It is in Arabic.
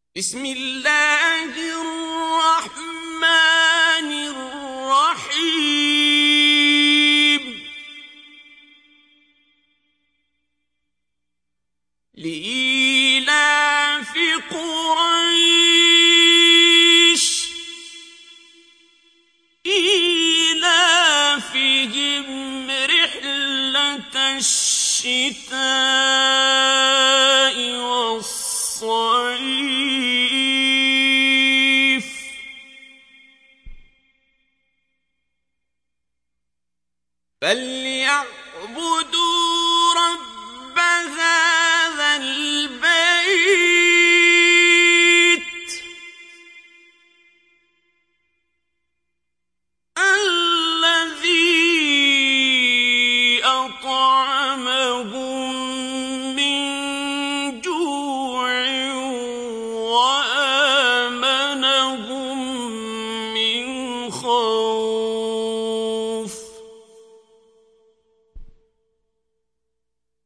بسم الله الرحمن الرحيم لإيلاف قريش إيلافهم رحلة الشتاء والصيف فليعبدوا رب هذا البيت الذي أطعمهم من جوع وآمنهم من خوف.